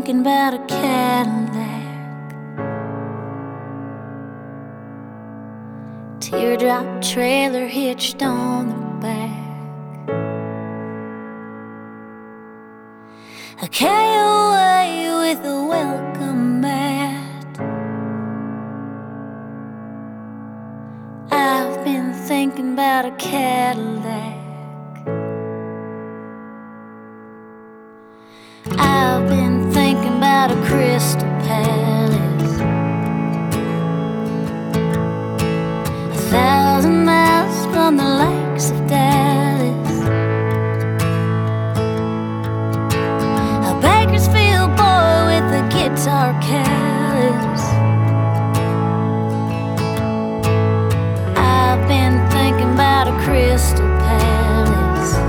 thinking about a Cadillac, teardrop trailer hitched on the back. I came away with a welcome mat. I've been thinking about a Cadillac. I've been thinking about a Crystal Palace, 1,000 miles from the lakes of Dallas, a Bakersfield boy with a guitar callus. I've been thinking about a Crystal Palace.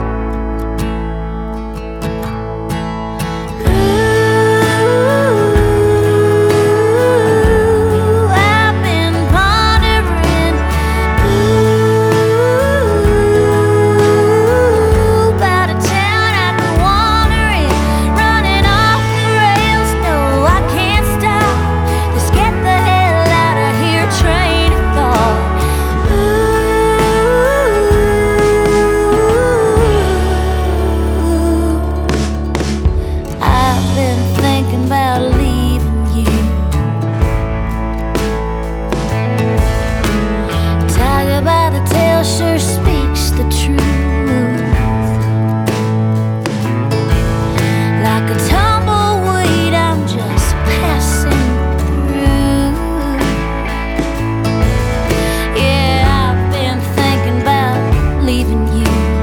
Sure speaks the truth. Like a tumbleweed, I'm just passing through. Yeah, I've been thinking about leaving you.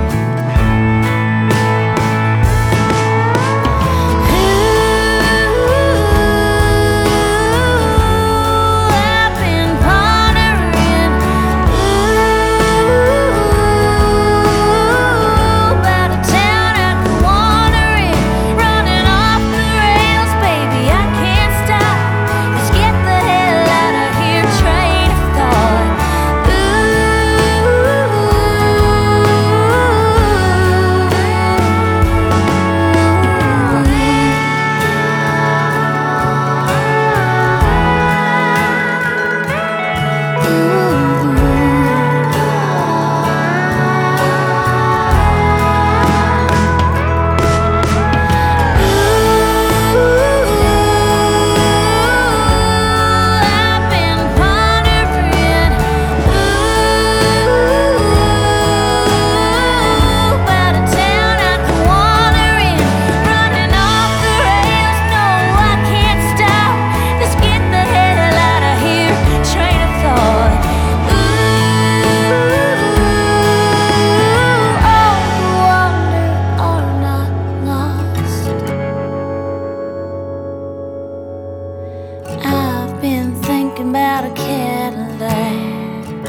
I've been thinking about a Cadillac,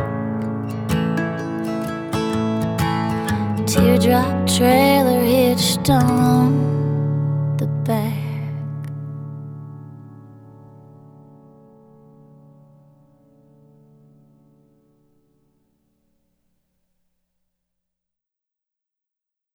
teardrop trailer hitched on